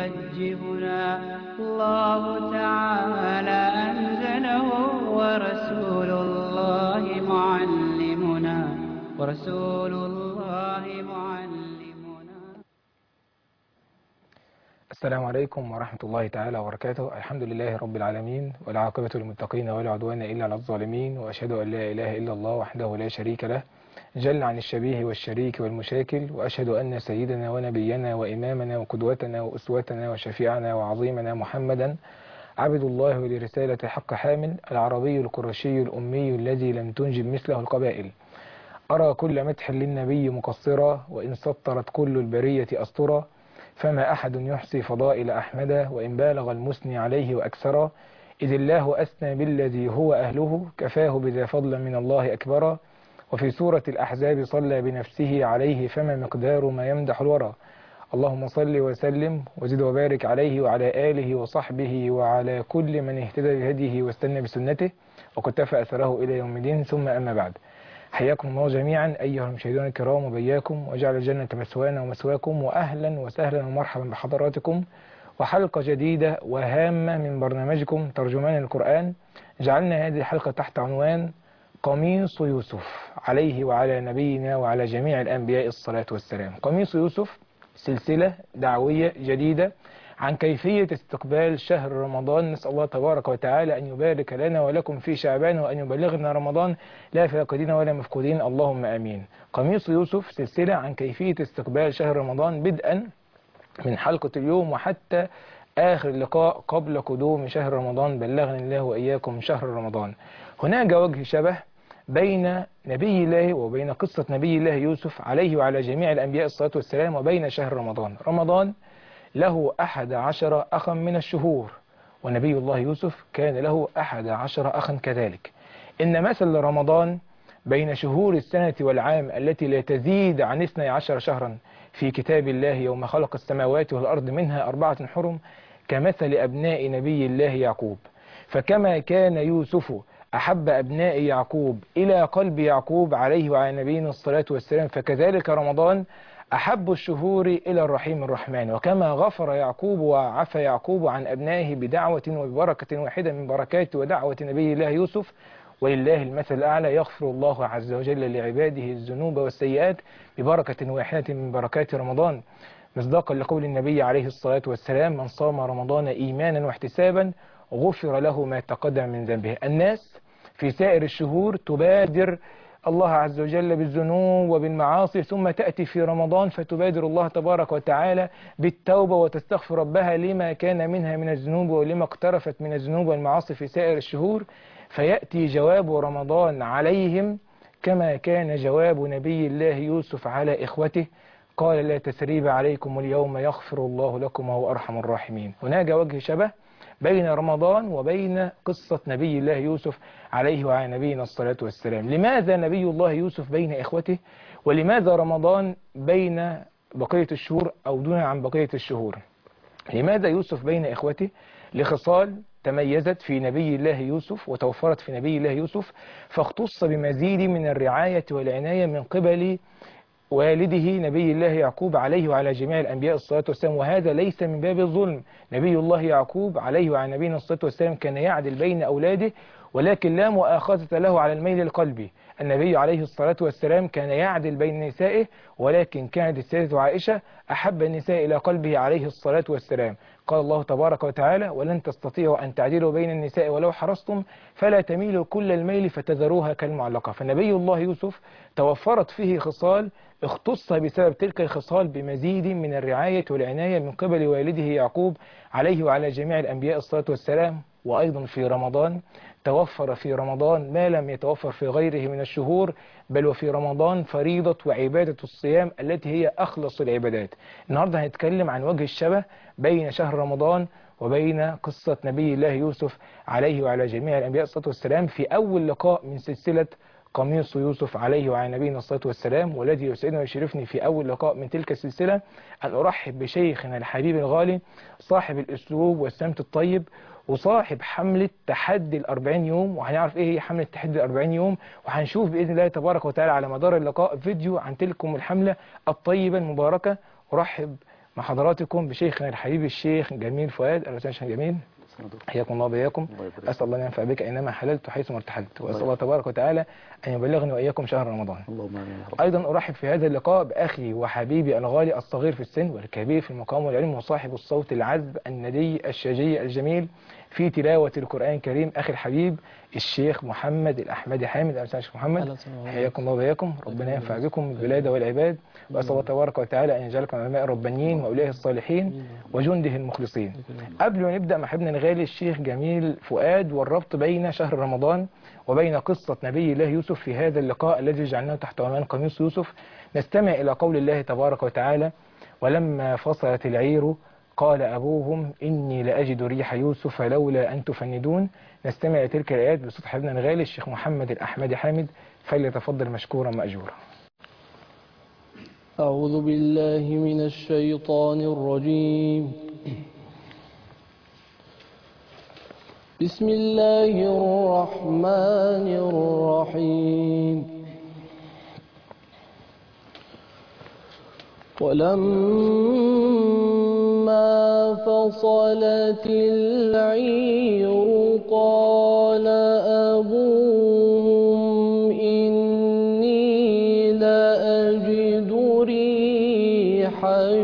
يوجهنا الله تعالى أنزله ورسول الله معلمنا السلام عليكم ورحمة الله تعالى وبركاته. الحمد لله رب العالمين، والعاقبة للمتقين ولا عدوان إلا على الظالمين، وأشهد أن لا إله إلا الله وحده لا شريك له جل عن الشبيه والشريك والمشاكل، وأشهد أن سيدنا ونبينا وإمامنا وقدوتنا وأسوتنا وشفيعنا وعظيمنا محمدا عبد الله ولرسالة حق حامل، العربي القرشي الأمي الذي لم تنجب مثله القبائل. أرى كل مدح للنبي مقصرا، وإن سطرت كل البرية أسطرا، فما أحد يحصي فضائل أحمد، وإن بالغ المثني عليه وأكثرا، إذ الله أثنى بالذي هو أهله، كفاه بذا فضلا من الله أكبرا. وفي سورة الأحزاب صلى بنفسه عليه، فما مقدار ما يمدح الورى. اللهم صل وسلم وزد وبارك عليه وعلى آله وصحبه وعلى كل من اهتدى بهديه واستنى بسنته وقتفى أثره إلى يوم الدين، ثم أما بعد. حياكم الله جميعا أيها المشاهدون الكرام، وبياكم وجعل الجنة مثوانا ومثواكم، وأهلا وسهلا ومرحبا بحضراتكم، وحلقة جديدة وهامة من برنامجكم ترجمان القرآن. جعلنا هذه الحلقة تحت عنوان قميص يوسف، عليه وعلى نبينا وعلى جميع الأنبياء الصلاة والسلام. قميص يوسف سلسلة دعوية جديدة عن كيفية استقبال شهر رمضان. نسأل الله تبارك وتعالى أن يبارك لنا ولكم في شعبان، وأن يبلغنا رمضان لا فاقدين ولا مفقودين، اللهم آمين. قميص يوسف سلسلة عن كيفية استقبال شهر رمضان، بدءا من حلقة اليوم وحتى آخر لقاء قبل قدوم شهر رمضان، بلغني الله وإياكم شهر رمضان. هناك وجه شبه بين نبي الله وبين قصة نبي الله يوسف عليه وعلى جميع الأنبياء الصلاة والسلام وبين شهر رمضان. رمضان له 11 أخا من الشهور، ونبي الله يوسف كان له 11 أخا كذلك. إن مثل رمضان بين شهور السنة والعام التي لا تزيد عن 12 شهرا في كتاب الله يوم خلق السماوات والأرض منها 4 حرم، كمثل أبناء نبي الله يعقوب. فكما كان يوسف أحب أبناء يعقوب إلى قلب يعقوب عليه وعلى نبينا الصلاة والسلام، فكذلك رمضان أحب الشهور إلى الرحيم الرحمن. وكما غفر يعقوب وعفى يعقوب عن أبنائه بدعوة وببركة واحدة من بركات ودعوة نبي الله يوسف، ولله المثل الأعلى، يغفر الله عز وجل لعباده الذنوب والسيئات ببركة واحدة من بركات رمضان، مصداقا لقول النبي عليه الصلاة والسلام: من صام رمضان إيمانا واحتسابا غفر له ما تقدم من ذنبه. الناس في سائر الشهور تبادر الله عز وجل بالذنوب وبالمعاصي، ثم تأتي في رمضان فتبادر الله تبارك وتعالى بالتوبة وتستغفر ربها لما كان منها من الذنوب ولما اقترفت من الذنوب والمعاصي في سائر الشهور، فيأتي جواب رمضان عليهم كما كان جواب نبي الله يوسف على إخوته: قال لا تثريب عليكم اليوم يغفر الله لكم وهو أرحم الراحمين. هناك وجه شبه بين رمضان وبين قصة نبي الله يوسف عليه وعلى نبينا الصلاة والسلام. لماذا نبي الله يوسف بين إخوته، ولماذا رمضان بين بقية الشهور أو دون عن بقية الشهور؟ لماذا يوسف بين إخوته؟ لخصال تميزت في نبي الله يوسف وتوفرت في نبي الله يوسف، فاختص بمزيد من الرعاية والعناية من قبل والده نبي الله يعقوب عليه وعلى جميع الأنبياء الصلاة والسلام. وهذا ليس من باب الظلم. نبي الله يعقوب عليه وعلى نبينا الصلاة والسلام كان يعدل بين أولاده، ولكن لا مؤاخذة له على الميل القلبي. النبي عليه الصلاة والسلام كان يعدل بين نسائه، ولكن كانت السيدة عائشة أحب النساء إلى قلبه عليه الصلاة والسلام. قال الله تبارك وتعالى: ولن تستطيعوا أن تعدلوا بين النساء ولو حرصتم فلا تميلوا كل الميل فتذروها كالمعلقة. فنبي الله يوسف توفرت فيه خصال اختص بسبب تلك الخصال بمزيد من الرعاية والعناية من قبل والده يعقوب عليه وعلى جميع الأنبياء الصلاة والسلام. وأيضا في رمضان توفر في رمضان ما لم يتوفر في غيره من الشهور، بل وفي رمضان فريضة وعبادة الصيام التي هي أخلص العبادات. النهاردة هنتكلم عن وجه الشبه بين شهر رمضان وبين قصة نبي الله يوسف عليه وعلى جميع الأنبياء الصلاة والسلام في أول لقاء من سلسلة قميص يوسف عليه وعلى نبينا الصلاة والسلام. والذي يسعدني ويشرفني في أول لقاء من تلك السلسلة أن أرحب بشيخنا الحبيب الغالي، صاحب الأسلوب والسمت الطيب، وصاحب حملة تحدي ال40 يوم. وهنعرف إيه هي حملة تحدي ال40 يوم، وهنشوف بإذن الله تبارك وتعالى على مدار اللقاء فيديو عن تلكم الحملة الطيبة المباركة. أرحب مع حضراتكم بشيخنا الحبيب الشيخ جميل فؤاد. أهلا وسهلا شيخ جميل، حياكم الله وبياكم. أسأل الله أن ينفع بك أينما حللت وحيثما ارتحلت، وأسأل الله تبارك وتعالى أن يبلغني وإياكم شهر رمضان. اللهم آمين. أيضا أرحب في هذا اللقاء بأخي وحبيبي الغالي الصغير في السن والكبير في المقام والعلم وصاحب الصوت العذب الندي الشجي الجميل في تلاوة القرآن الكريم، أخي الحبيب الشيخ محمد الأحمدي حامد. أهلا وسهلا شيخ محمد، حياكم الله وبياكم. ربنا ينفع بكم البلاد والعباد، وأسأل الله تبارك وتعالى أن يجعلكم علماء ربانيين وأولياء الصالحين وجنده المخلصين. قبل ما نبدأ مع حبيبنا الغالي الشيخ جميل فؤاد والربط بين شهر رمضان وبين قصة نبي الله يوسف في هذا اللقاء الذي جعلناه تحت عنوان قميص يوسف، نستمع إلى قول الله تبارك وتعالى: ولما فصلت العير قال أبوهم إني لأجد ريح يوسف لولا أن تفندون. نستمع تلك الآيات بصوت حبيبنا الغالي الشيخ محمد الأحمدي حامد، فليتفضل مشكورا مأجورا. أعوذ بالله من الشيطان الرجيم. بسم الله الرحمن الرحيم. ولما فصلت العير قال أبوهم إني لأجد ريح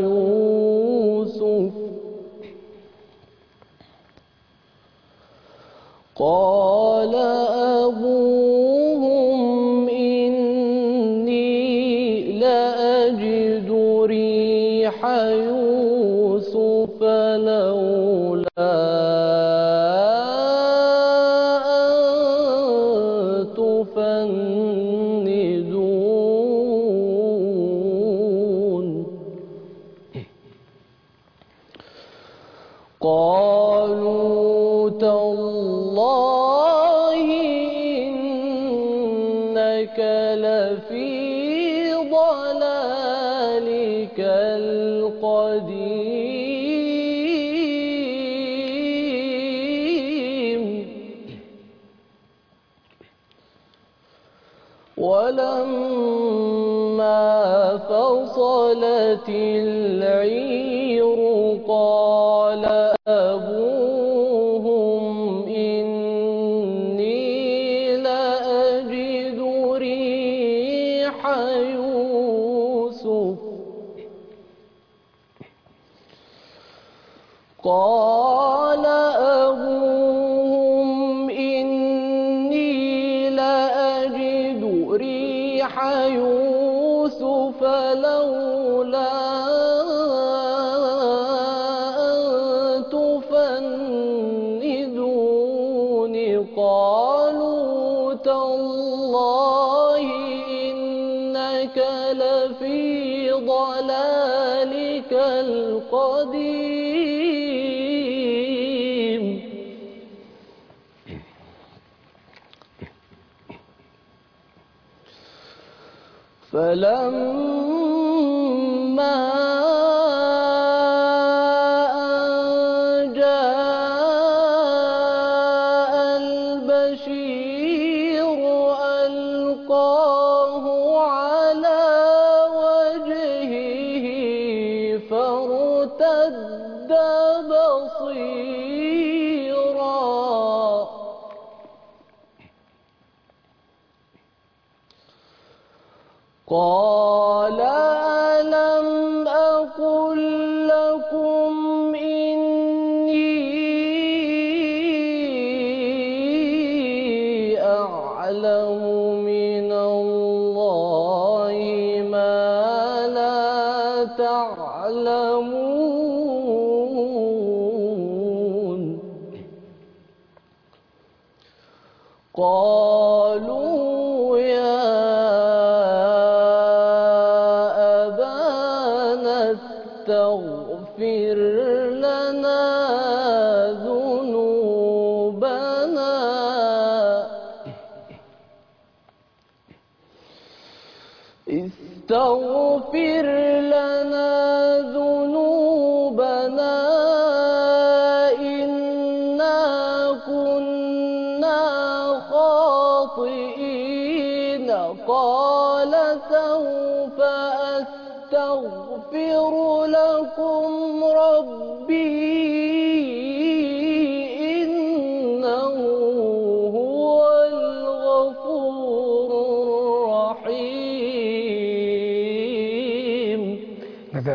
يوسف قال أبوهم إني لأجد ريح يوسف لولا أن تفندون. قالوا تالله إنك لفي ضلالك القديم. ولما فصلت العير قال أبوهم إني لأجد ريح يوسف قال أبوهم إني لأجد ريح يوسف لولا أن تفندون. قالوا تالله إنك لفي ضلالك القديم. فلما أن جاء البشير ألقاه على وجهه فارتد بصيرا قال ألم أقل لكم إني أعلم من الله ما لا تعلمون. قالوا يا أبانا استغفر لنا ذنوبنا استغفر لنا ذنوبنا إنا كنا خاطئين. قال سوف أستغفر لكم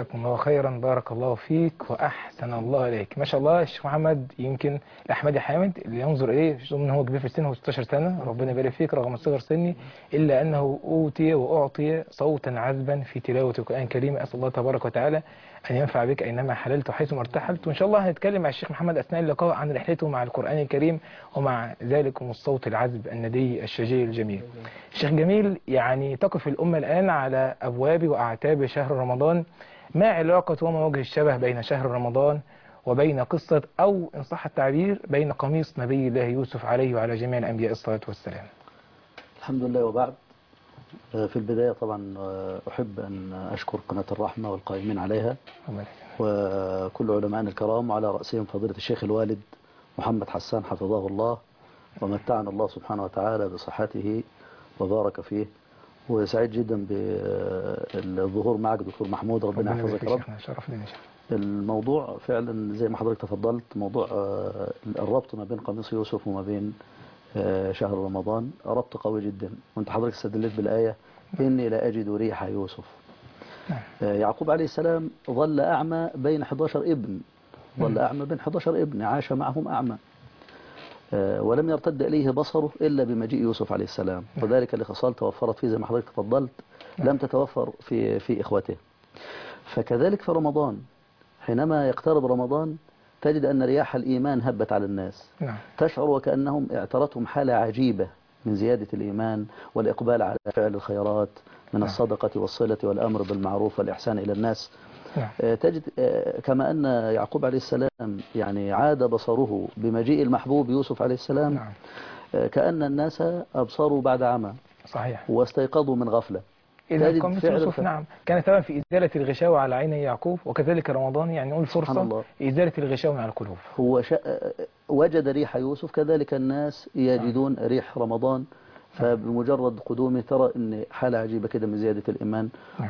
جزاكم الله خيرا، بارك الله فيك وأحسن الله إليك. ما شاء الله الشيخ محمد يمكن الأحمدي حامد اللي ينظر إليه رغم أنه هو كبير في السن، هو 16 سنة، ربنا يبارك فيك رغم صغر سني، إلا أنه أوتي وأعطي صوتا عذبا في تلاوة القرآن الكريم. أسأل الله تبارك وتعالى أن ينفع بك أينما حللت وحيثما ارتحلت. وإن شاء الله هنتكلم مع الشيخ محمد أثناء اللقاء عن رحلته مع القرآن الكريم ومع ذلك الصوت العذب الندي الشجي الجميل. الشيخ جميل، يعني تقف الأمة الآن على أبواب وأعتاب شهر رمضان. ما علاقة وما وجه الشبه بين شهر رمضان وبين قصة، أو إن صح التعبير، بين قميص نبي الله يوسف عليه وعلى جميع الأنبياء الصلاة والسلام؟ الحمد لله وبعد. في البداية طبعا أحب أن أشكر قناة الرحمة والقائمين عليها وكل علماء الكرام، وعلى رأسهم فضيلة الشيخ الوالد محمد حسان حفظه الله، ومتعنا الله سبحانه وتعالى بصحته وبارك فيه. وسعيد جدا بالظهور معك دكتور محمود، ربنا يحفظك يا رب. الموضوع فعلا زي ما حضرتك تفضلت، موضوع الربط ما بين قميص يوسف وما بين شهر رمضان ربط قوي جدا. وانت حضرتك استدلت بالآية إني لا أجد ريح يوسف. يعقوب عليه السلام ظل أعمى بين 11 ابن، ظل أعمى بين 11 ابن، عاش معهم أعمى، ولم يرتد إليه بصره إلا بمجيء يوسف عليه السلام، وذلك لخصال توفرت فيه زي ما حضرتك تفضلت لم تتوفر في إخوته. فكذلك في رمضان، حينما يقترب رمضان تجد أن رياح الإيمان هبت على الناس، تشعر وكأنهم اعترتهم حالة عجيبة من زيادة الإيمان والإقبال على فعل الخيرات من الصدقة والصلة والأمر بالمعروف والإحسان إلى الناس. تجد كما أن يعقوب عليه السلام يعني عاد بصره بمجيء المحبوب يوسف عليه السلام، كأن الناس أبصروا بعد عمى، صحيح، واستيقظوا من غفلة. إذا قميص يوسف نعم كان سبب في إزالة الغشاوة على عيني يعقوب، وكذلك رمضان يعني نقول فرصة إزالة الغشاوة على القلوب. هو وجد ريح يوسف، كذلك الناس يجدون ريح رمضان. فبمجرد قدومه ترى ان حالة عجيبة كده من زيادة الإيمان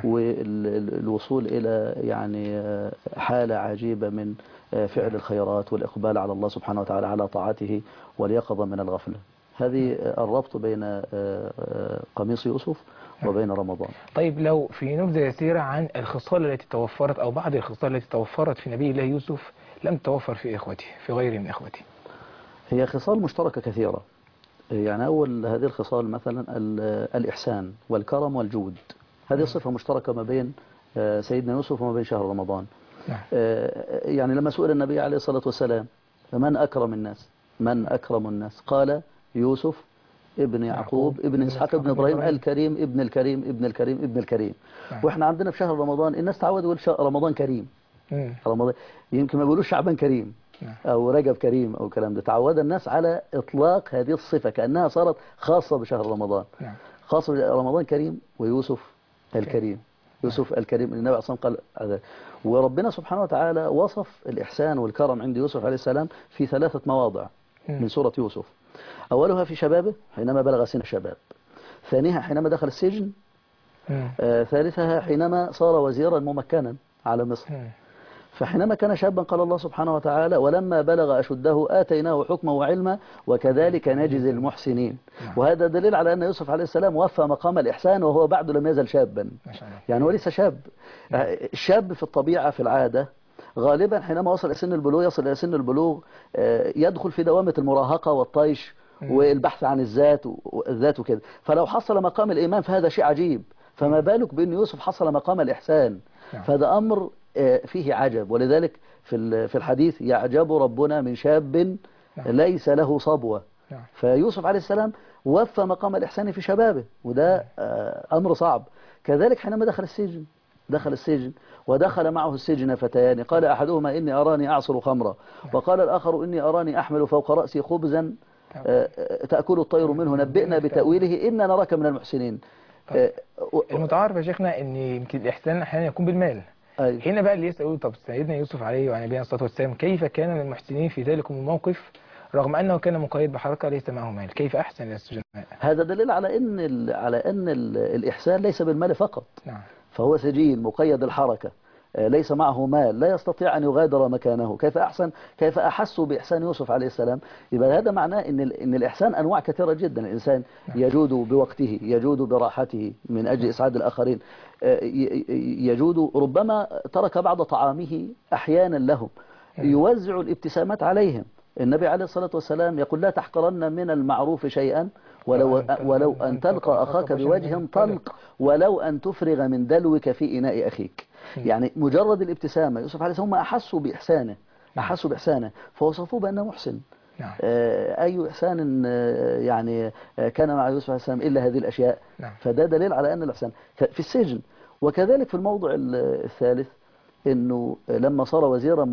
والوصول إلى يعني حالة عجيبة من فعل الخيرات والإقبال على الله سبحانه وتعالى على طاعته واليقظة من الغفلة. هذه الربط بين قميص يوسف وبين رمضان. طيب لو في نبذة يسيرة عن الخصال التي توفرت أو بعض الخصال التي توفرت في نبي الله يوسف لم توفر في إخوته، في غيره من إخوته. هي خصال مشتركة كثيرة. يعني أول هذه الخصال مثلا الإحسان والكرم والجود، هذه صفة مشتركة ما بين سيدنا يوسف وما بين شهر رمضان. يعني لما سئل النبي عليه الصلاة والسلام من أكرم الناس، من أكرم الناس، قال يوسف ابن يعقوب ابن إسحاق ابن إبراهيم الكريم ابن الكريم ابن الكريم ابن الكريم. وإحنا عندنا في شهر رمضان الناس تعودوا يقول رمضان كريم، رمضان يمكن ما يقولوش شعبان كريم أو رجب كريم أو كلام ده. تعود الناس على إطلاق هذه الصفة كأنها صارت خاصة بشهر رمضان، خاصة برمضان كريم ويوسف الكريم، يوسف الكريم. النبي عليه الصلاة والسلام قال وربنا سبحانه وتعالى وصف الإحسان والكرم عند يوسف عليه السلام في 3 مواضع من سورة يوسف. أولها في شبابه حينما بلغ سن الشباب، ثانيها حينما دخل السجن، ثالثها حينما صار وزيرا ممكنا على مصر. فحينما كان شابا قال الله سبحانه وتعالى ولما بلغ أشده آتيناه حكما وعلما وكذلك نجزي المحسنين. وهذا دليل على أن يوسف عليه السلام وفى مقام الإحسان وهو بعد لم يزل شابا، يعني هو لسه شاب. الشاب في الطبيعة في العادة غالبا حينما وصل إلى سن البلوغ، يصل إلى سن البلوغ يدخل في دوامة المراهقة والطيش والبحث عن الذات وكده. فلو حصل مقام الإيمان فهذا شيء عجيب، فما بالك بأن يوسف حصل مقام الإحسان، فهذا أمر فيه عجب. ولذلك في الحديث يعجب ربنا من شاب ليس له صبوة. فيوسف عليه السلام وفى مقام الإحسان في شبابه، وده أمر صعب. كذلك حينما دخل السجن ودخل معه السجن فتيان، قال أحدهما إني أراني أعصر خمرا، وقال الآخر إني أراني أحمل فوق رأسي خبزا تأكل الطير منه نبئنا بتأويله إنا نراك من المحسنين. المتعارف يا شيخنا أن يمكن الإحسان أحيانا يكون بالمال. هنا بقى اللي يسألوا طب سيدنا يوسف عليه وعلى نبينا الصلاة والسلام كيف كان من المحسنين في ذلك الموقف رغم أنه كان مقيد بحركة ليس معه مال؟ كيف أحسن إلى السجناء؟ هذا دليل على أن الإحسان ليس بالمال فقط. فهو سجين مقيد الحركة، ليس معه مال، لا يستطيع أن يغادر مكانه، كيف أحسوا بإحسان يوسف عليه السلام؟ يبقى هذا معناه إن الإحسان أنواع كثيرة جدا. الإنسان يجود بوقته، يجود براحته من أجل إسعاد الآخرين، يجود ربما ترك بعض طعامه أحيانا لهم، يوزع الابتسامات عليهم. النبي عليه الصلاة والسلام يقول لا تحقرن من المعروف شيئا ولو أن تلقى أخاك بوجه طلق ولو أن تفرغ من دلوك في إناء أخيك. يعني مجرد الابتسامة، يوسف عليه السلام هم أحسوا بإحسانه فوصفوه بأنه محسن. أي إحسان يعني كان مع يوسف عليه السلام إلا هذه الأشياء. فده دليل على أن الإحسان في السجن. وكذلك في الموضوع الثالث أنه لما صار وزيرا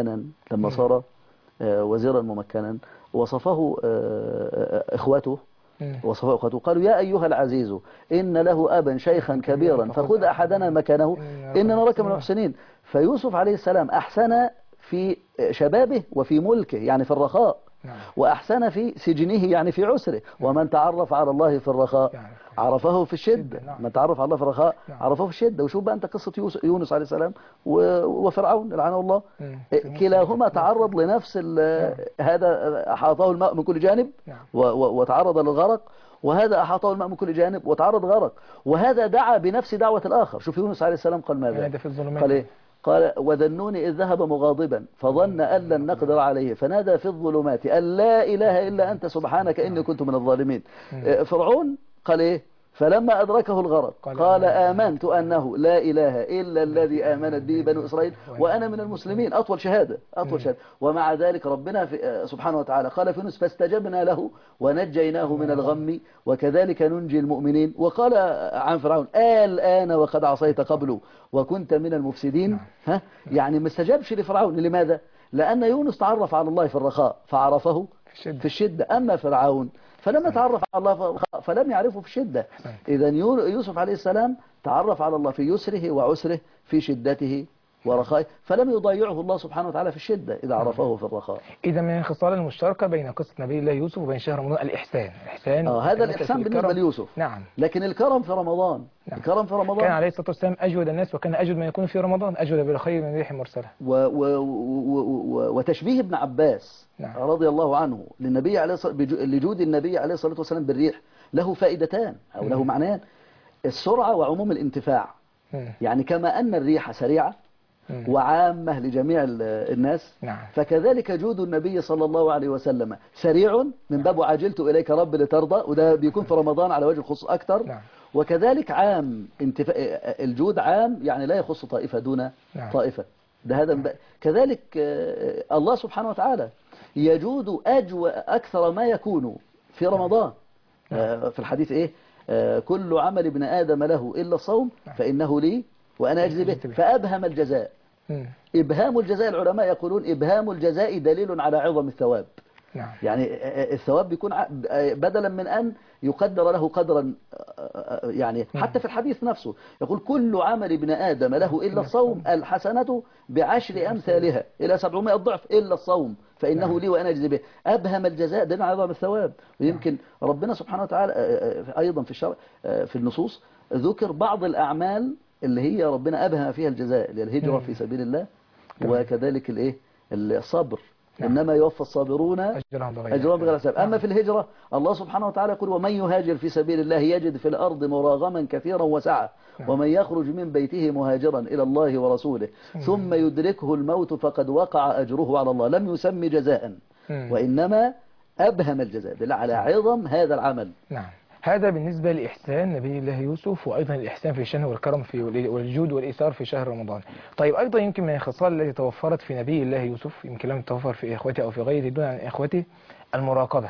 ممكنا وصفه إخوته قالوا يا أيها العزيز إن له أبا شيخا كبيرا فخذ أحدنا مكانه إننا نراك من المحسنين. فيوسف عليه السلام أحسن في شبابه وفي ملكه يعني في الرخاء، وأحسن في سجنه يعني في عسره. ومن تعرف على الله في الرخاء عرفه في الشدة. من تعرف على الله في الرخاء عرفه في الشدة. وشوف بقى أنت قصة يونس عليه السلام وفرعون لعنه الله، كلاهما تعرض لنفس هذا أحاطه الماء من كل جانب وتعرض للغرق، وهذا أحاطه الماء من كل جانب وتعرض غرق، وهذا دعا بنفس دعوة الآخر. شوف يونس عليه السلام قال ماذا؟ قال إيه؟ قال وذنون إذ ذهب مغاضبا فظن أن لن نقدر عليه فنادى في الظلمات أن لا إله إلا أنت سبحانك إني كنت من الظالمين. فرعون قال إيه؟ فلما أدركه الغرق قال آمنت أنه لا إله إلا الذي آمنت به بنو إسرائيل وأنا من المسلمين. أطول شهادة. ومع ذلك ربنا سبحانه وتعالى قال في يونس فاستجبنا له ونجيناه من الغم وكذلك ننجي المؤمنين. وقال عن فرعون الآن وقد عصيت قبل وكنت من المفسدين. يعني ما استجابش لفرعون. لماذا؟ لأن يونس تعرف على الله في الرخاء فعرفه في الشدة. أما فرعون فلما تعرف على الله فلم يعرفه في الشدة. إذا يوسف عليه السلام تعرف على الله في يسره وعسره، في شدته ورخائه، فلم يضيعه الله سبحانه وتعالى في الشدة إذا عرفه في الرخاء. إذا من الخصال المشتركة بين قصة نبي الله يوسف وبين شهر رمضان الإحسان. هذا الإحسان بالنسبة ليوسف. لكن الكرم في رمضان. الكرم في رمضان كان عليه الصلاة والسلام أجود الناس، وكان أجود ما يكون في رمضان، أجود بالخير من ريح مرسلة. وتشبيه ابن عباس رضي الله عنه للنبي عليه لجود النبي عليه الصلاة والسلام بالريح له فائدتان أو له معنيان: السرعة وعموم الانتفاع. يعني كما أن الريح سريعة وعامة لجميع الناس، فكذلك جود النبي صلى الله عليه وسلم سريع من باب عجلت إليك رب لترضى، وده بيكون في رمضان على وجه الخصوص أكثر. وكذلك عام الجود عام، يعني لا يخص طائفة دون طائفة. كذلك الله سبحانه وتعالى يجود أكثر ما يكون في رمضان. في الحديث إيه؟ كل عمل ابن آدم له إلا الصوم فإنه لي وأنا أجزي به. فأبهم الجزاء. إبهام الجزاء، العلماء يقولون إبهام الجزاء دليل على عظم الثواب. يعني الثواب بيكون بدلا من أن يقدر له قدرا، يعني حتى في الحديث نفسه يقول كل عمل ابن آدم له إلا الصوم الحسنة بعشر أمثالها إلى 700 ضعف إلا الصوم فإنه لي وأنا أجزي به. أبهم الجزاء دليل على عظم الثواب. ويمكن ربنا سبحانه وتعالى أيضا في الشرع في النصوص ذكر بعض الأعمال اللي هي ربنا أبهم فيها الجزاء، اللي الهجرة في سبيل الله، وكذلك الصبر. إنما يوفى الصابرون أجرهم بغير حساب. أما في الهجرة الله سبحانه وتعالى يقول ومن يهاجر في سبيل الله يجد في الأرض مراغما كثيرا وسعة ومن يخرج من بيته مهاجرا إلى الله ورسوله ثم يدركه الموت فقد وقع أجره على الله لم يسمي جزاء وإنما أبهم الجزاء دل على عظم هذا العمل. هذا بالنسبة لإحسان نبي الله يوسف، وأيضا الإحسان في الشأن والكرم والجود والإيثار في شهر رمضان. طيب أيضا يمكن من الخصال التي توفرت في نبي الله يوسف، يمكن لم تتوفر في إخوته أو في غيره دون عن إخوته، المراقبة.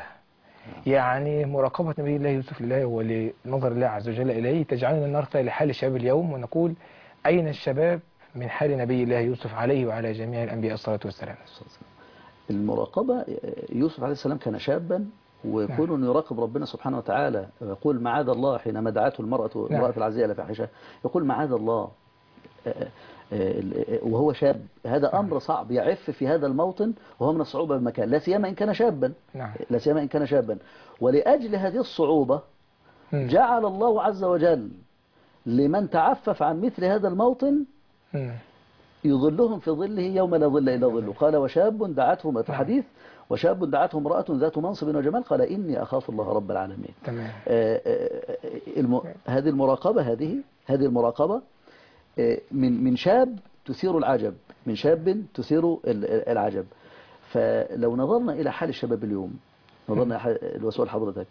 يعني مراقبة نبي الله يوسف لله ولنظر الله عز وجل إليه تجعلنا نرثى لحال الشباب اليوم ونقول أين الشباب من حال نبي الله يوسف عليه وعلى جميع الأنبياء الصلاة والسلام. المراقبة، يوسف عليه السلام كان شابا، ويكون أن يراقب ربنا سبحانه وتعالى. يقول معاذ الله حينما دعته المرأة العزية لفاحشة، يقول معاذ الله وهو شاب. هذا أمر صعب، يعف في هذا الموطن وهو من الصعوبة بمكان، لا سيما إن كان شابا. ولأجل هذه الصعوبة جعل الله عز وجل لمن تعفف عن مثل هذا الموطن يظلهم في ظله يوم لا ظل إلا ظله. قال وشاب دعته في الحديث وشاب دعته امرأة ذات منصب وجمال قال إني أخاف الله رب العالمين. تمام. هذه المراقبة من شاب تثير العجب، من شاب تثير العجب. فلو نظرنا إلى حال الشباب اليوم، نظرنا الوسؤال حضرتك،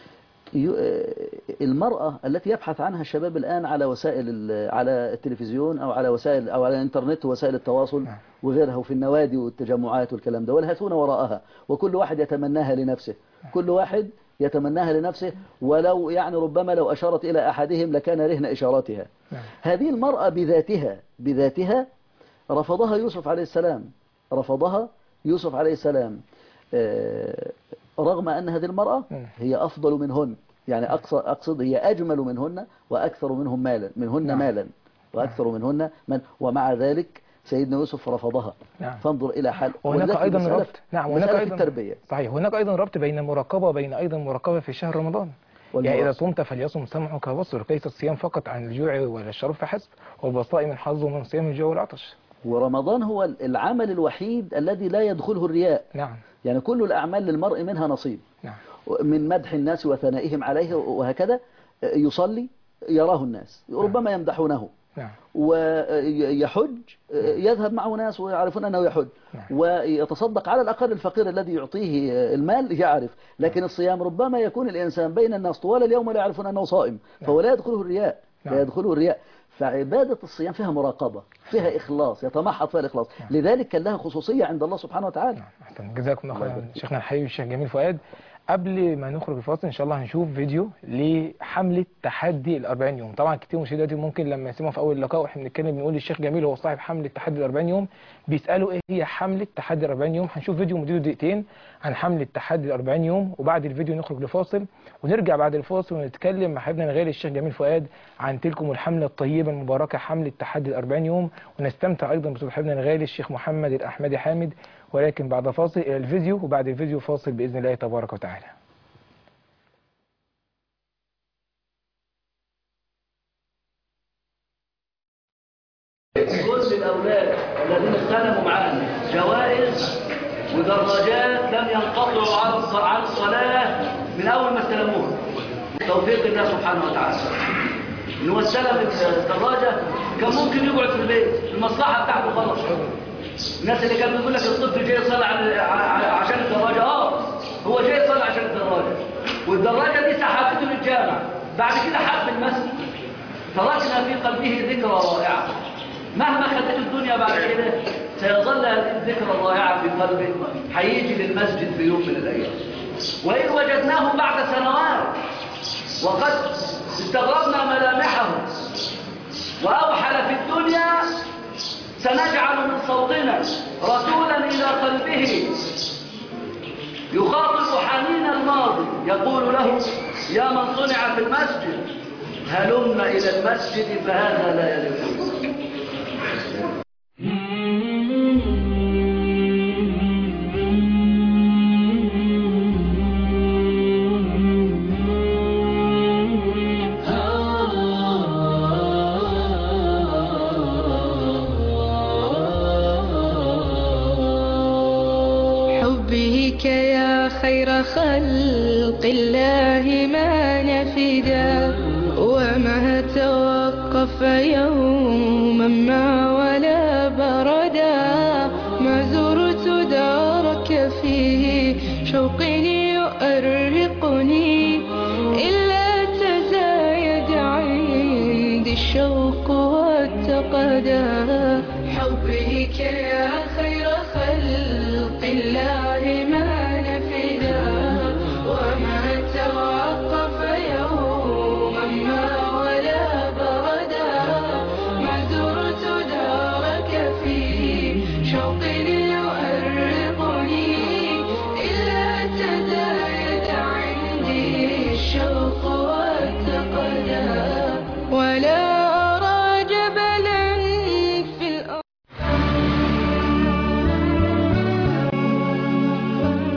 المرأة التي يبحث عنها الشباب الآن على على التلفزيون أو على وسائل أو على الإنترنت ووسائل التواصل وغيرها، وفي النوادي والتجمعات والكلام ده، والهاتون وراءها، وكل واحد يتمناها لنفسه، كل واحد يتمناها لنفسه، ولو يعني ربما لو أشارت إلى أحدهم لكان رهن إشاراتها. هذه المرأة بذاتها رفضها يوسف عليه السلام، رفضها يوسف عليه السلام، رغم أن هذه المرأة هي أفضل منهن، يعني أقصد هي أجمل منهن وأكثر منهن مالا وأكثر منهن ومع ذلك سيدنا يوسف رفضها. فانظر إلى حال. وهناك أيضا ربط. هناك أيضا التربية. صحيح. هناك أيضا ربط بين المراقبة وبين أيضا المراقبة في شهر رمضان. يعني إذا صمت فليصم سمعك وبصرك، ليس الصيام فقط عن الجوع ولا الشرب فحسب، والبصائم حظه من صيام الجوع والعطش. ورمضان هو العمل الوحيد الذي لا يدخله الرياء. نعم. يعني كل الأعمال للمرء منها نصيب. نعم. من مدح الناس وثنائهم عليه وهكذا، يصلي يراه الناس ربما يمدحونه. نعم. ويحج يذهب معه ناس ويعرفون أنه يحج. نعم. ويتصدق على الأقل الفقير الذي يعطيه المال يعرف. لكن الصيام ربما يكون الإنسان بين الناس طوال اليوم ولا يعرفون أنه صائم. فهو لا يدخله الرياء. لا يدخله الرياء. فعبادة الصيام فيها مراقبة، فيها إخلاص، يتمحض فيها الإخلاص. لذلك كان لها خصوصية عند الله سبحانه وتعالى. أحسن. جزاكم الله خيرا شيخنا الحبيب الشيخ جميل فؤاد. قبل ما نخرج الفاصل إن شاء الله هنشوف فيديو لحملة تحدي ال40 يوم. طبعا كتير مشاهداتي ممكن لما يسمعوا في أول اللقاء وإحنا بنتكلم بنقول الشيخ جميل هو صاحب حملة تحدي ال40 يوم، بيسألوا إيه هي حملة تحدي ال40 يوم. هنشوف فيديو مدته دقيقتين عن حملة تحدي ال40 يوم، وبعد الفيديو نخرج لفاصل ونرجع بعد الفاصل ونتكلم مع حبيبنا الغالي الشيخ جميل فؤاد عن تلكم الحملة الطيبة المباركة حملة تحدي ال40 يوم، ونستمتع أيضا بصوت حبيبنا الغالي الشيخ محمد الأحمدي حامد، ولكن بعد فاصل إلى الفيديو، وبعد الفيديو فاصل بإذن الله تبارك وتعالى. كل الأولاد الذين استلموا معانا جوائز ودراجات لم ينقطعوا عن الصلاة من أول ما استلموها، توفيق الله سبحانه وتعالى. إن هو استلم الدراجة كان ممكن يقعد في البيت، المصلحة بتاعته خلاص. الناس اللي كانوا بيقول لك الطفل جاي يصلي عشان الدراجة، هو جاي يصلي عشان الدراجة، والدراجة دي سحبته للجامع، بعد كده حب المسجد، تركنا في قلبه ذكرى رائعة. مهما خدته الدنيا بعد كده سيظل هذه الذكرى الرائعة في قلبه، هيجي للمسجد في يوم من الأيام. وإن وجدناه بعد سنوات وقد استغربنا ملامحه وأوحل في الدنيا، سنجعل من صوتنا رسولا إلى قلبه يخاطب حنين الماضي، يقول له يا من صنع في المسجد هلم إلى المسجد فهذا لا يليق. حبك يا خير خلق الله ما نفدا، وما توقف يوما ما ولا بردا، ما زرت دارك فيه شوق يؤرقني، إلا تزايد عندي الشوق والتقدا. حبك يا خير خلق الله ما نفدا، وما توقف يوما ما ولا بردا، ما زرت دارك فيه شوق يؤرقني، إلا تزايد عندي الشوق والتقدا، ولا أرى جبلا في الأرض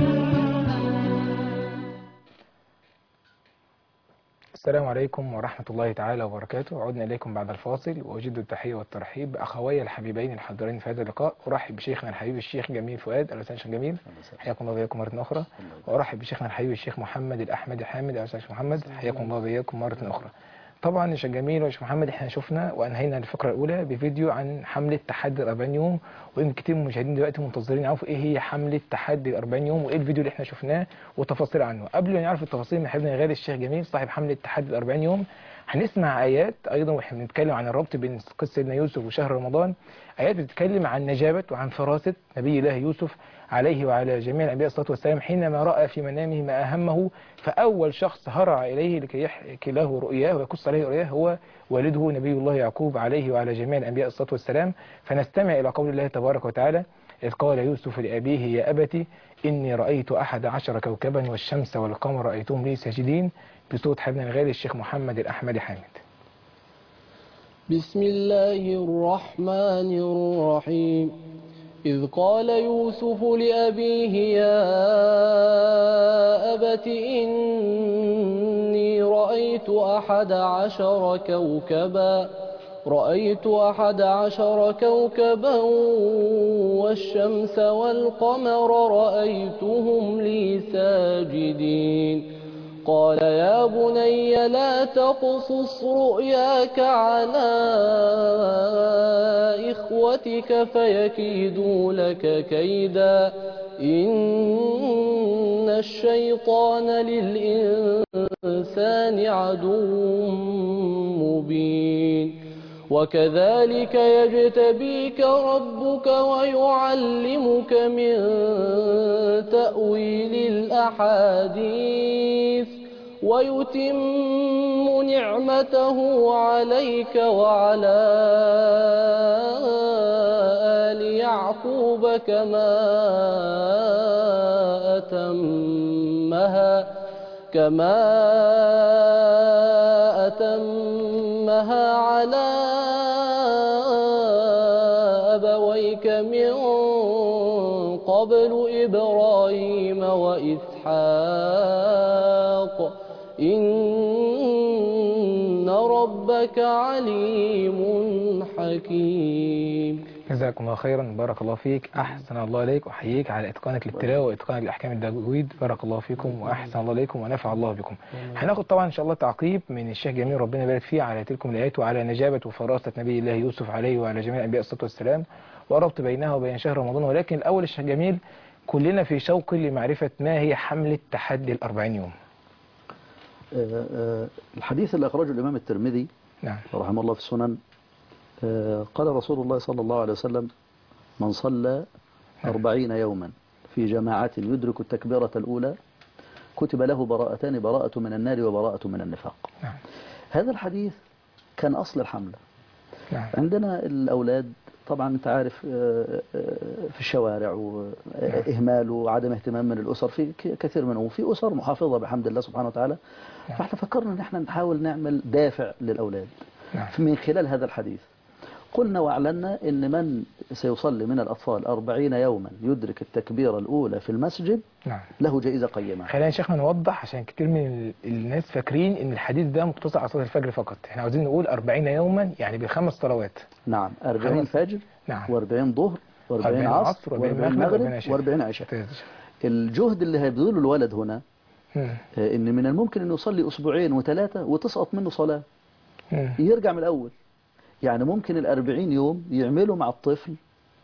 السلام عليكم ورحمة الله تعالى وبركاته. عدنا إليكم بعد الفاصل، وأجد التحية والترحيب بأخوي الحبيبين الحاضرين في هذا اللقاء. أرحب بشيخنا الحبيب الشيخ جميل فؤاد. أهلا وسهلا شيخ جميل، حياكم الله وإياكم مرة أخرى. وأرحب بشيخنا الحبيب الشيخ محمد الأحمدي حامد. أهلا وسهلا شيخ محمد، حياكم الله وإياكم مرة أخرى. طبعا يا شيخ جميل وشيخ محمد، احنا شفنا وانهينا الفقره الاولى بفيديو عن حمله تحدي 40 يوم، ويمكن كتير من المشاهدين دلوقتي منتظرين يعرفوا ايه هي حمله تحدي 40 يوم وايه الفيديو اللي احنا شفناه وتفاصيل عنه. قبل ما نعرف التفاصيل من حبيبنا الغالي الشيخ جميل صاحب حمله تحدي 40 يوم، هنسمع ايات ايضا واحنا بنتكلم عن الربط بين قصه سيدنا يوسف وشهر رمضان، ايات بتتكلم عن نجابه وعن فراسه نبي الله يوسف عليه وعلى جميع الانبياء الصلاه والسلام حينما راى في منامه ما اهمه، فاول شخص هرع اليه لكي يحكي له رؤياه ويقص عليه رؤياه هو والده نبي الله يعقوب عليه وعلى جميع الانبياء الصلاه والسلام. فنستمع الى قول الله تبارك وتعالى: إذ قال يوسف لأبيه يا أبت إني رأيت 11 كوكبا والشمس والقمر رأيتهم لي ساجدين، بصوت حبيبنا الغالي الشيخ محمد الأحمدي حامد. بسم الله الرحمن الرحيم. إذ قال يوسف لأبيه يا أبت إني رأيت 11 كوكبا والشمس والقمر رأيتهم لي ساجدين. قال يا بني لا تقصص رؤياك على إخوتك فيكيدوا لك كيدا إن الشيطان للإنسان عدو مبين. وكذلك يجتبيك ربك ويعلمك من تأويل الأحاديث ويتم نعمته عليك وعلى آل يعقوب كما أتمها على أبويك من قبل إبراهيم وإسحاق إن ربك عليم حكيم. جزاكم الله خيرا، بارك الله فيك، أحسن الله إليك، وأحييك على إتقانك للتلاوة وإتقانك لأحكام التجويد، بارك الله فيكم وأحسن الله إليكم ونفع الله بكم. هناخد طبعا إن شاء الله تعقيب من الشيخ جميل ربنا يبارك فيه على تلكم الآيات وعلى نجابة وفراسة نبي الله يوسف عليه وعلى جميع الأنبياء الصلاة والسلام وربط بينها وبين شهر رمضان. ولكن الأول الشيخ جميل كلنا في شوق لمعرفة ما هي حملة تحدي 40 يوم. الحديث اللي أخرجه الإمام الترمذي نعم رحمه الله في السنن، قال رسول الله صلى الله عليه وسلم: من صلى 40 يوما في جماعة يدرك التكبيرة الأولى كتب له براءتان، براءة من النار وبراءة من النفاق. نعم. هذا الحديث كان أصل الحملة. نعم. عندنا الأولاد طبعا أنت عارف في الشوارع وإهمال وعدم اهتمام من الأسر في كثير منهم، وفي أسر محافظة بحمد الله سبحانه وتعالى. فاحنا فكرنا أن احنا نحاول نعمل دافع للأولاد من خلال هذا الحديث. قلنا واعلنا ان من سيصلي من الأطفال 40 يوما يدرك التكبيرة الأولى في المسجد له جائزة قيمة. خلينا يا شيخنا نوضح عشان كتير من الناس فاكرين ان الحديث ده مقتصر على صلاة الفجر فقط. احنا عاوزين نقول 40 يوما يعني بالخمس صلوات. نعم، 40 فجر، نعم، و40 ظهر، و40 عصر، و40 مغرب، و40 عشاء. الجهد اللي هيبذله الولد هنا ان من الممكن انه يصلي اسبوعين وثلاثة وتسقط منه صلاة، يرجع من الأول. يعني ممكن 40 يوم يعملوا مع الطفل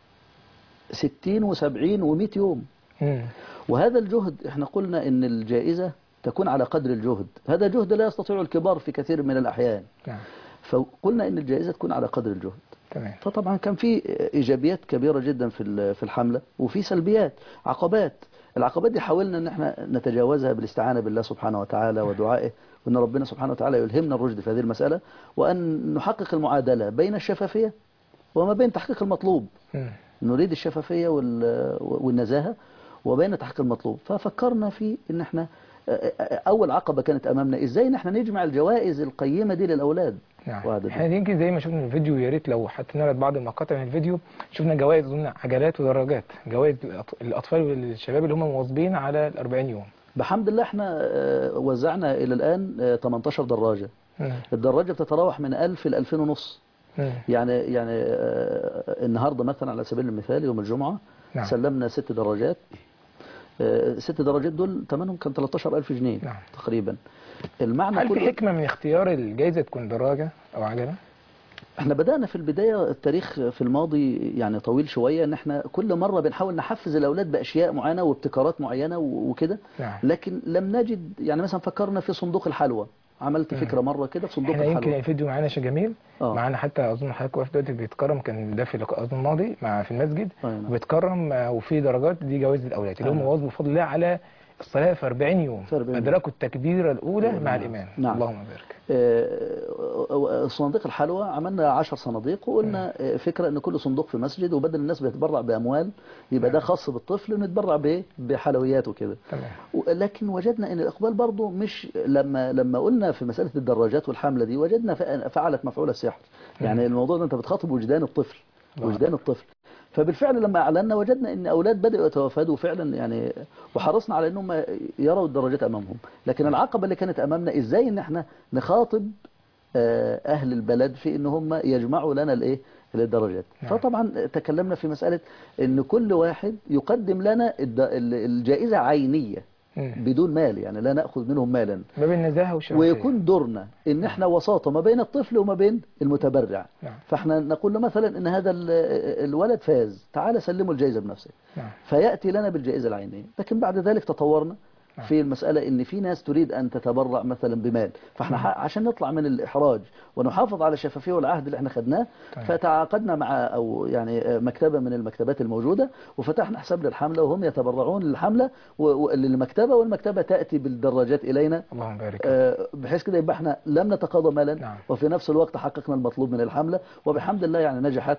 60 و70 و100 يوم. وهذا الجهد احنا قلنا ان الجائزة تكون على قدر الجهد. هذا جهد لا يستطيع الكبار في كثير من الأحيان. فقلنا ان الجائزة تكون على قدر الجهد. فطبعا كان في إيجابيات كبيرة جدا في الحملة، وفي سلبيات، عقبات. العقبات دي حاولنا ان احنا نتجاوزها بالاستعانة بالله سبحانه وتعالى ودعائه، وأن ربنا سبحانه وتعالى يلهمنا الرشد في هذه المسألة، وأن نحقق المعادلة بين الشفافية وما بين تحقيق المطلوب. نريد الشفافية والنزاهة وبين تحقيق المطلوب. ففكرنا في أن احنا أول عقبة كانت أمامنا إزاي نحن نجمع الجوائز القيمة دي للأولاد. احنا يمكن زي ما شفنا في الفيديو، يا ريت لو حتى نعرض بعض المقاطع من الفيديو، شفنا جوائز، قلنا عجلات ودراجات، جوائز الأطفال والشباب اللي هم مواظبين على 40 يوم. بحمد الله احنا وزعنا إلى الآن 18 دراجة. الدراجة بتتراوح من 1000 ل 2000 ونص. يعني النهاردة مثلا على سبيل المثال يوم الجمعة سلمنا 6 دراجات. 6 دراجات دول ثمنهم كان 13000 جنيه تقريبا. المعنى هل في حكمة من اختيار الجائزة تكون دراجة أو عجلة؟ احنا بدأنا في البداية، التاريخ في الماضي يعني طويل شوية، ان احنا كل مرة بنحاول نحفز الأولاد بأشياء معينة وابتكارات معينة وكده. لكن لم نجد، يعني مثلا فكرنا في صندوق الحلوى، عملت فكرة مرة كده في صندوق الحلوى. يمكن الفيديو معانا شيء جميل. معانا حتى أظن حضرتك واقف دلوقتي بيتكرم، كان ده في اللقاء أظن الماضي في المسجد وبيتكرم، وفي درجات دي جوائز الأولاد اللي هم واظبوا بفضل الله على الصلاة في 40 يوم أدركوا التكبيرة الأولى مع الإمام. اللهم بارك. صناديق الحلوى عملنا 10 صناديق، وقلنا فكرة ان كل صندوق في مسجد، وبدل الناس بيتبرع بأموال يبقى ده خاص بالطفل ونتبرع بحلويات وكده. لكن وجدنا ان الإقبال برضو مش، لما قلنا في مسألة الدراجات والحملة دي وجدنا فعلت مفعول السحر. يعني الموضوع ده انت بتخاطب وجدان الطفل، وجدان الطفل. فبالفعل لما اعلنا وجدنا ان اولاد بدأوا يتوافدوا فعلا يعني، وحرصنا على انهم يروا الدراجات امامهم. لكن العقبة اللي كانت امامنا ازاي ان احنا نخاطب اهل البلد في ان هم يجمعوا لنا الايه الدرجات. فطبعا تكلمنا في مسألة ان كل واحد يقدم لنا الجائزة عينية بدون مال، يعني لا نأخذ منهم مالا، ما بين نزاهة وشرفية، ويكون دورنا ان احنا وساطة ما بين الطفل وما بين المتبرع. فاحنا نقول له مثلا ان هذا الولد فاز، تعال سلمه الجائزة بنفسه. فيأتي لنا بالجائزة العينية. لكن بعد ذلك تطورنا في المسألة ان في ناس تريد ان تتبرع مثلا بمال، فاحنا عشان نطلع من الإحراج ونحافظ على الشفافية والعهد اللي احنا خدناه، فتعاقدنا مع او يعني مكتبة من المكتبات الموجودة، وفتحنا حساب للحملة وهم يتبرعون للحملة وللمكتبة، والمكتبة تأتي بالدراجات إلينا. اللهم بارك. بحيث كده يبقى احنا لم نتقاضى مالا، وفي نفس الوقت حققنا المطلوب من الحملة، وبحمد الله يعني نجحت.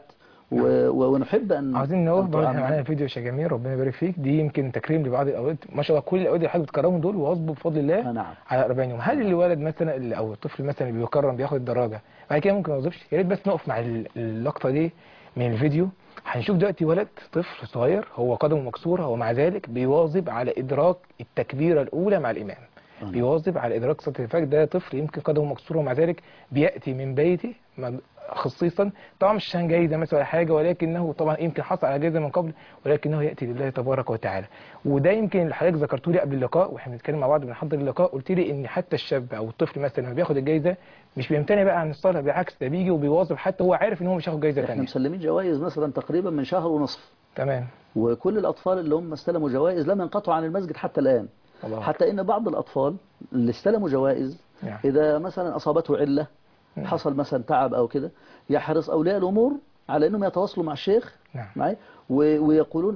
ونحب ان عاوزين نقول معانا فيديو يا جميل، ربنا يبارك فيك. دي يمكن تكريم لبعض الاولاد، ما شاء الله كل الاولاد اللي حضرتك بتكرمهم دول واظبوا بفضل الله على 40 يوم. هل الولد مثلا او الطفل مثلا اللي بيكرم بياخد الدراجه بعد كده ممكن ما يوظفش؟ يا ريت بس نقف مع اللقطه دي من الفيديو. هنشوف دلوقتي ولد طفل صغير هو قدمه مكسوره، ومع ذلك بيواظب على ادراك التكبيره الاولى مع الامام، بيواظب على ادراك صلاه الفجر. ده طفل يمكن قدمه مكسوره ومع ذلك بياتي من بيته خصيصا، طبعا مش عشان جايزه مثلا ولا حاجه، ولكنه طبعا يمكن حصل على جايزه من قبل، ولكنه ياتي لله تبارك وتعالى. وده يمكن اللي حضرتك ذكرته لي قبل اللقاء واحنا بنتكلم مع بعض بنحضر اللقاء، قلت لي ان حتى الشاب او الطفل مثلا لما بياخد الجايزه مش بيمتنع بقى عن الصلاه، بالعكس ده بيجي وبيواظب حتى هو عارف ان هو مش هياخد جايزه ثانيه. احنا مسلمين جوائز مثلا تقريبا من شهر ونصف. تمام. وكل الاطفال اللي هم استلموا جوائز لم ينقطعوا عن المسجد حتى الان. حتى ان بعض الاطفال اللي استلموا جوائز اذا مثلا اصابته عله، حصل مثلا تعب او كده، يحرص اولياء الامور على انهم يتواصلوا مع الشيخ معي ويقولون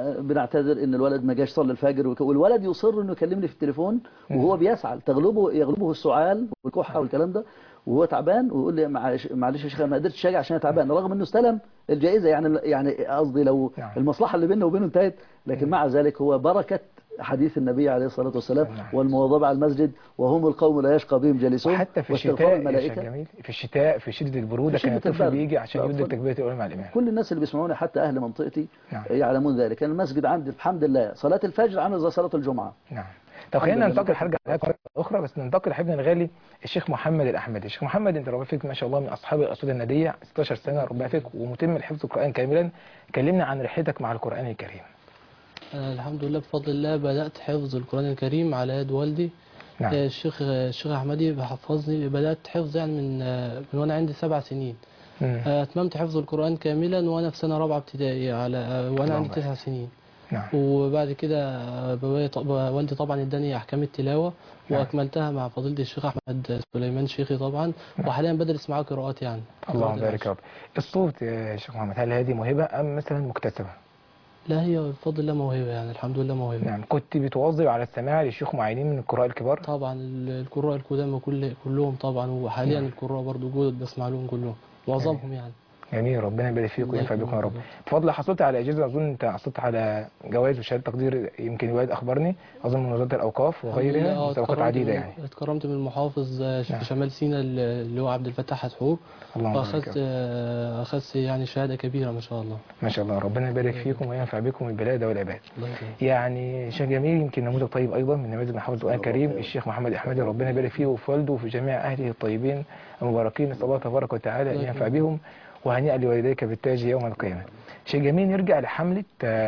بنعتذر ان الولد ما جاش صلى الفجر، والولد يصر انه يكلمني في التليفون وهو بيسعى، يغلبه السعال والكحه والكلام ده، وهو تعبان ويقول لي معلش يا شيخ ما قدرتش اجي عشان تعبان، رغم انه استلم الجائزه. يعني قصدي لو المصلحه اللي بينه وبينه انتهت، لكن مع ذلك هو بركه حديث النبي عليه الصلاة والسلام والمواظبة على المسجد، وهم القوم لا يشقى بهم جالسون. وحتى في الشتاء الملائكة جميل، في الشتاء في شدة البرودة كان الطفل بيجي عشان يبدأ تكبيرة الأولى مع الإمام. كل الناس اللي بيسمعوني حتى أهل منطقتي يعلمون ذلك. كان المسجد عندي الحمد لله صلاة الفجر عامل زي صلاة الجمعة. طب خلينا ننتقل حاجة أخرى، بس ننتقل لحبيبنا الغالي الشيخ محمد الأحمدي. الشيخ محمد أنت ربنا فيك ما شاء الله من أصحاب الأسود الندية، 16 سنة ربنا فيك ومتم لحفظ القرآن كاملا. كلمنا عن رحلتك مع القرآن الكريم. أنا الحمد لله بفضل الله بدأت حفظ القرآن الكريم على يد والدي. الشيخ أحمدي بحفظني، بدأت حفظ يعني من وأنا عندي 7 سنين. أتممت حفظ القرآن كاملا وأنا في سنة 4 ابتدائي وأنا عندي 9 سنين. وبعد كده والدي طبعا اداني أحكام التلاوة وأكملتها مع فضيلة الشيخ أحمد سليمان شيخي طبعا، وحاليا بدرس معاه قراءات يعني. اللهم بارك يا رب. الصوت يا شيخ محمد هل هذه موهبة أم مثلا مكتسبة؟ لا هي بفضل الله موهبة يعني، الحمد لله موهبة. نعم. كنت بتواظب على السماع لشيوخ معينين من القراء الكبار؟ طبعا القراء القدامى كلهم طبعا، وحاليا القراء برضو جدد بسمع لهم كلهم معظمهم يعني. جميل، ربنا يبارك فيك الله وينفع بكم يا رب. يكرمك. بفضل حصلت على اجازه، اظن انت حصلت على جوائز وشهاده تقدير، يمكن الوالد اخبرني، اظن من وزاره الاوقاف وغيرها، مسابقات عديده يعني. اتكرمت من المحافظ في شمال سيناء اللي هو عبد الفتاح حتحور، اللهم واخذت يعني شهاده كبيره ما شاء الله. ما شاء الله، ربنا يبارك فيكم وينفع بكم البلاد والعباد. الله يكرمك. يعني شيء جميل، يمكن نموذج طيب ايضا من نماذج محافظ القرآن الكريم الشيخ محمد احمدي، ربنا يبارك فيه وفي والده وفي جميع اهله الطيبين المباركين، نسال الله تبارك وتعالى ان ينفع بهم، وهنيئا لوالديك بالتاج يوم القيامه. شيء جميل، نرجع لحمله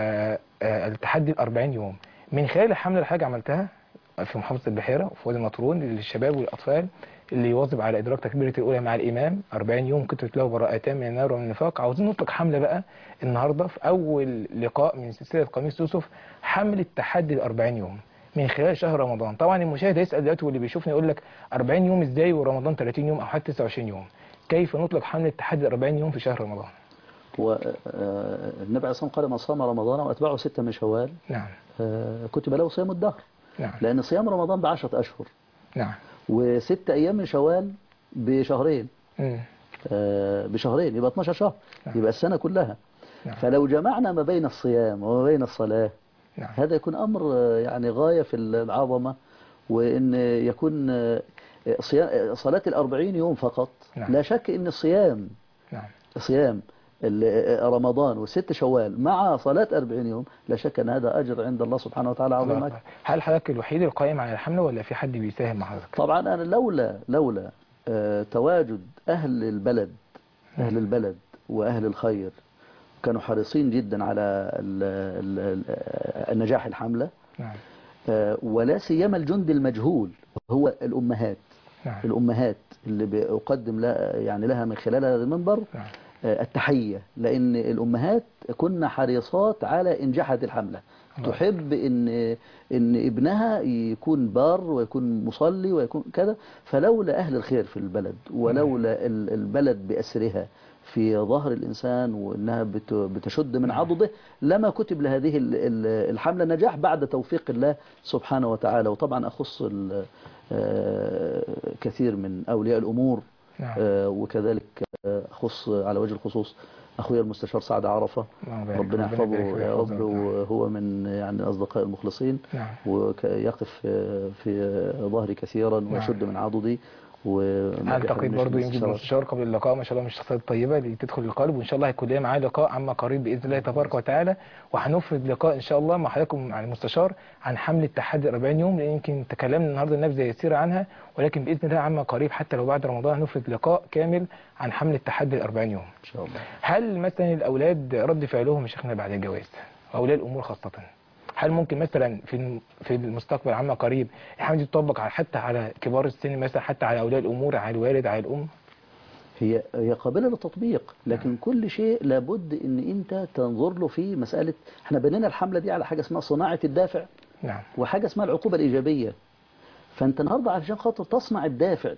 التحدي 40 يوم. من خلال الحمله اللي حضرتك عملتها في محافظه البحيره وفي وادي النطرون للشباب والاطفال اللي يواظب على ادراك تكبيره الاولى مع الامام 40 يوم كتبت له براءتان من النار ومن النفاق، عاوزين نطلق حمله بقى النهارده في اول لقاء من سلسله قميص يوسف، حمله تحدي 40 يوم من خلال شهر رمضان. طبعا المشاهد هيسال دلوقتي واللي بيشوفني يقول لك 40 يوم ازاي ورمضان 30 يوم او حتى 29 يوم؟ كيف نطلق حمله تحدي 40 يوم في شهر رمضان؟ والنبي عليه الصلاة والسلام قال: من صام رمضان واتبعه 6 من شوال نعم كتب له صيام الدهر. نعم. لأن صيام رمضان ب10 أشهر. نعم. و6 أيام من شوال بشهرين. بشهرين يبقى 12 شهر. نعم. يبقى السنة كلها. نعم. فلو جمعنا ما بين الصيام وما بين الصلاة، نعم. هذا يكون أمر يعني غاية في العظمة، وإن يكون صلاة 40 يوم فقط. نعم. لا شك إن الصيام، نعم. صيام رمضان و6 شوال مع صلاة 40 يوم، لا شك أن هذا أجر عند الله سبحانه وتعالى عظيم. هل حضرتك الوحيد القائم على الحملة ولا في حد بيساهم مع حضرتك؟ طبعا أنا لولا تواجد أهل البلد وأهل الخير كانوا حريصين جدا على النجاح الحملة. نعم. ولا سيما الجند المجهول هو الأمهات. نعم. الأمهات اللي بأقدم لها من خلال هذا المنبر نعم. التحية، لأن الأمهات كنا حريصات على إنجاح هذه الحملة. تحب إن ابنها يكون بار ويكون مصلي ويكون كذا. فلولا أهل الخير في البلد، ولولا البلد بأسرها في ظهر الإنسان وإنها بتشد من عضده، لما كتب لهذه الحملة نجاح بعد توفيق الله سبحانه وتعالى. وطبعا أخص كثير من أولياء الأمور. نعم. وكذلك أخص على وجه الخصوص أخويا المستشار سعد عرفة، ربنا يحفظه يا رب، وهو من يعني الأصدقاء المخلصين. نعم. ويقف في ظهري كثيرا ويشد من عضدي. اعتقد برضه يمكن المستشار قبل اللقاء ما شاء الله من الشخصيات الطيبه اللي تدخل القلب، وان شاء الله هيكون لنا معاه لقاء عما قريب باذن الله تبارك وتعالى، وهنفرد لقاء ان شاء الله مع حضراتكم مع المستشار عن حمله تحدي 40 يوم، لان يمكن تكلمنا النهارده نبذه يسيره عنها، ولكن باذن الله عما قريب حتى لو بعد رمضان هنفرد لقاء كامل عن حمله تحدي 40 يوم ان شاء الله. هل مثلا الاولاد رد فعلهم يا شيخنا بعد الجواز، اولياء الامور خاصه، هل ممكن مثلا في المستقبل عما قريب الحملة دي تطبق حتى على كبار السن، مثلا حتى على اولياء الامور، على الوالد، على الام؟ هي قابلة للتطبيق، لكن كل شيء لابد ان انت تنظر له في مسألة. احنا بنينا الحملة دي على حاجة اسمها صناعة الدافع. نعم. وحاجة اسمها العقوبة الإيجابية. فانت النهاردة عشان خاطر تصنع الدافع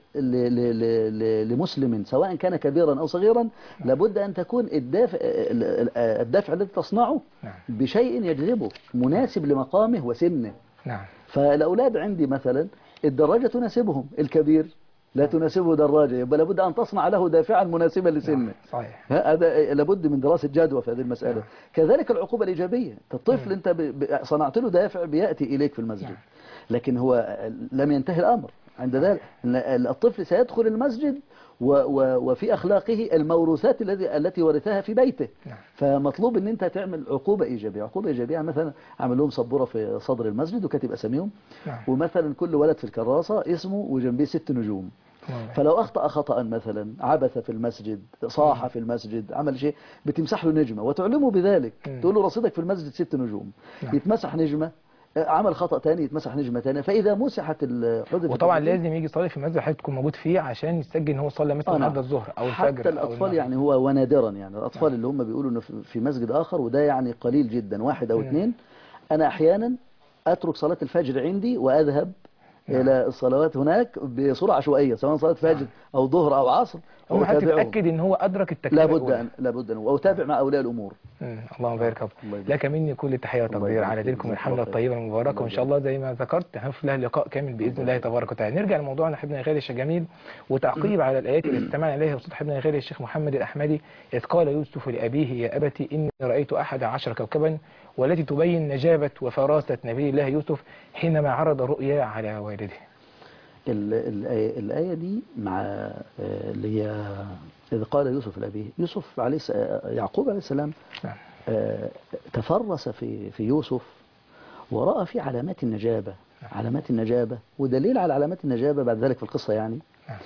لمسلم سواء كان كبيرا او صغيرا، لابد ان تكون الدافع الذي تصنعه بشيء يجذبه مناسب لمقامه وسنه. نعم. فالاولاد عندي مثلا الدراجة تناسبهم، الكبير لا تناسبه دراجة، يبقى لابد أن تصنع له دافعا مناسبا لسنه. صحيح. هذا لابد من دراسة جدوى في هذه المسألة. كذلك العقوبة الإيجابية، الطفل أنت صنعت له دافع بيأتي إليك في المسجد، لكن هو لم ينتهي الأمر عند ذلك. الطفل سيدخل المسجد وفي أخلاقه الموروثات التي ورثها في بيته. فمطلوب ان انت تعمل عقوبة إيجابية. عقوبة إيجابية مثلا عمل لهم سبورة في صدر المسجد وكاتب أساميهم، ومثلا كل ولد في الكراسة اسمه وجنبيه 6 نجوم. فلو أخطأ خطأ مثلا، عبث في المسجد، صاح في المسجد، عمل شيء، بتمسح له نجمة وتعلمه بذلك. تقول له رصيدك في المسجد 6 نجوم. يتمسح نجمة، عمل خطأ تاني يتمسح نجمة تانية. فإذا مسحت الحدث، وطبعا لازم يجي يصلي في المسجد حضرتك تكون موجود فيه عشان يسجل ان هو صلى مثلا النهارده الظهر او الفجر. حتى الأطفال يعني هو ونادرا يعني الأطفال اللي هم بيقولوا انه في مسجد آخر، وده يعني قليل جدا، 1 أو 2. أنا أحيانا أترك صلاة الفجر عندي وأذهب إلى الصلوات هناك بصورة عشوائية، سواء صلاة فجر أو ظهر أو عصر. هو حتى تتأكد ان هو أدرك التكليف. لابد أن وأتابع مع أولياء الأمور. اللهم بارك يا رب. لك مني كل تحيه وتقدير على تلكم الحمله الطيبه المباركه، وان شاء الله زي ما ذكرت هنفرد لها لقاء كامل باذن الله تبارك وتعالى. نرجع لموضوعنا حبنا غالي الشيخ جميل، وتعقيب على الايات اللي استمعنا اليها بصوت حبنا غالي الشيخ محمد الاحمدي، اذ قال يوسف لابيه يا ابتي اني رايت 11 كوكبا، والتي تبين نجابه وفراسه نبي الله يوسف حينما عرض الرؤيا على والده. الآية دي مع اللي هي إذ قال يوسف لأبيه، يوسف عليه يعقوب عليه السلام تفرس في يوسف ورأى فيه علامات النجابة، علامات النجابة، ودليل على علامات النجابة بعد ذلك في القصة يعني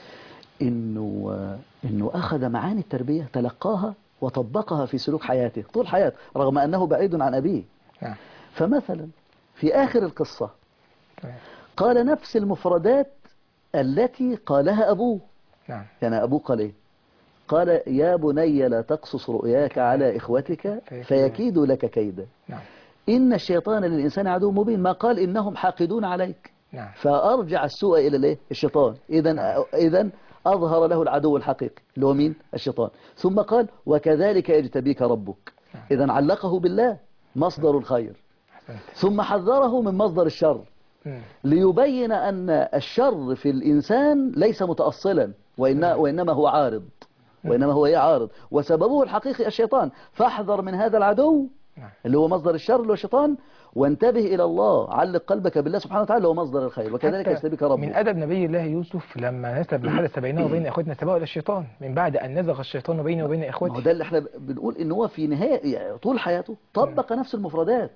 إنه أخذ معاني التربية تلقاها وطبقها في سلوك حياته طول حياته رغم أنه بعيد عن أبيه. فمثلا في آخر القصة قال نفس المفردات التي قالها أبوه. يعني أبوه قال إيه؟ قال يا بني لا تقصص رؤياك على إخوتك فيكيدوا لك كيدا. إن الشيطان للإنسان عدو مبين، ما قال إنهم حاقدون عليك. فأرجع السوء إلى الإيه؟ الشيطان. إذن أظهر له العدو الحقيقي اللي هو مين؟ الشيطان. ثم قال وكذلك يجتبيك ربك. إذن علقه بالله مصدر الخير، ثم حذره من مصدر الشر ليبين أن الشر في الإنسان ليس متأصلا وإنما هو عارض، وإنما هو عارض وسببه الحقيقي الشيطان. فاحذر من هذا العدو اللي هو مصدر الشر اللي هو الشيطان، وانتبه إلى الله، علق قلبك بالله سبحانه وتعالى اللي هو مصدر الخير، وكذلك يجتبيك ربك. من أدب نبي الله يوسف لما نسب الحدث بينه وبين إخوتنا سبقه إلى الشيطان من بعد أن نزغ الشيطان بينه وبين إخوته. ده اللي احنا بنقول إن هو في نهاية يعني طول حياته طبق نفس المفردات.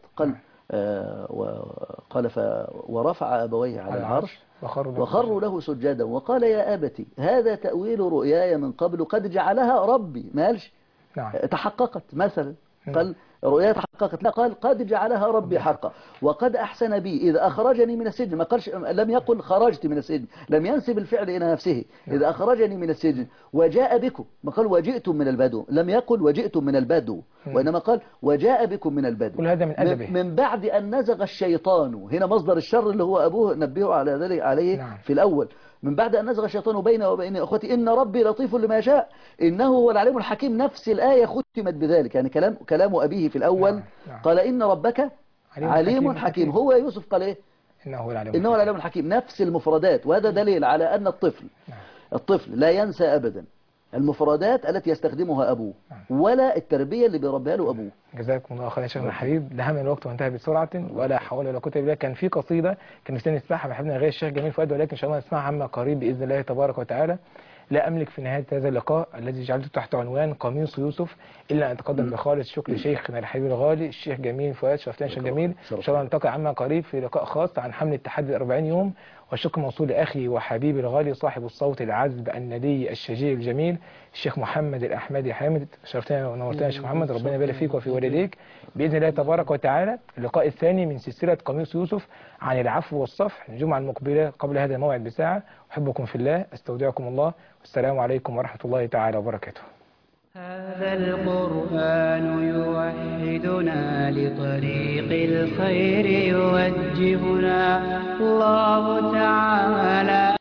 قال ورفع أبويه على العرش وخروا له سجدا وقال يا أبتي هذا تأويل رؤياي من قبل قد جعلها ربي. ما قالش تحققت مثلا، قال رؤيا تحققت، لا قال قد جعلها ربي حقا وقد أحسن بي إذا أخرجني من السجن. ما قالش، لم يقل خرجت من السجن، لم ينسب الفعل إلى نفسه. إذا أخرجني من السجن وجاء بكم، ما قال وجئتم من البدو، لم يقل وجئتم من البدو، وإنما قال وجاء بكم من البدو. كل هذا من أدبه. من بعد أن نزغ الشيطان، هنا مصدر الشر اللي هو أبوه نبهه على ذلك عليه في الأول. من بعد أن نزغ الشيطان بيني وبين أخوتي إن ربي لطيف لما يشاء إنه هو العليم الحكيم. نفس الآية ختمت بذلك، يعني كلام أبيه في الأول قال إن ربك عليم حكيم. هو يوسف قال إيه؟ إنه هو العليم الحكيم. نفس المفردات، وهذا دليل على أن الطفل لا ينسى أبدا المفردات التي يستخدمها أبوه ولا التربية اللي بيربيها له أبوه. جزاكم الله خيرا يا شيخنا الحبيب. دهم الوقت وانتهى بسرعة ولا حول ولا قوة إلا بالله. كان في قصيدة كان نفسنا نسمعها مع حبيبنا غير الشيخ جميل فؤاد، ولكن إن شاء الله نسمعها عما قريب بإذن الله تبارك وتعالى. لا أملك في نهاية هذا اللقاء الذي جعلته تحت عنوان قميص يوسف إلا أن أتقدم بخالص شكر شيخنا الحبيب الغالي الشيخ جميل فؤاد. شرفتنا شيخ جميل. إن شاء الله نلتقي عما قريب في لقاء خاص عن حمل التحدي 40 يوم. والشكر موصول لأخي وحبيبي الغالي صاحب الصوت العذب الندي الشجيع الجميل الشيخ محمد الأحمدي حامد. شرفتنا ونورتنا يا شيخ محمد، ربنا يبارك فيك وفي والديك بإذن الله تبارك وتعالى. اللقاء الثاني من سلسلة قميص يوسف عن العفو والصفح الجمعة المقبلة قبل هذا الموعد بساعة. أحبكم في الله، أستودعكم الله، والسلام عليكم ورحمة الله تعالى وبركاته. هذا القرآن يوحدنا لطريق الخير يوجهنا. الله تعالى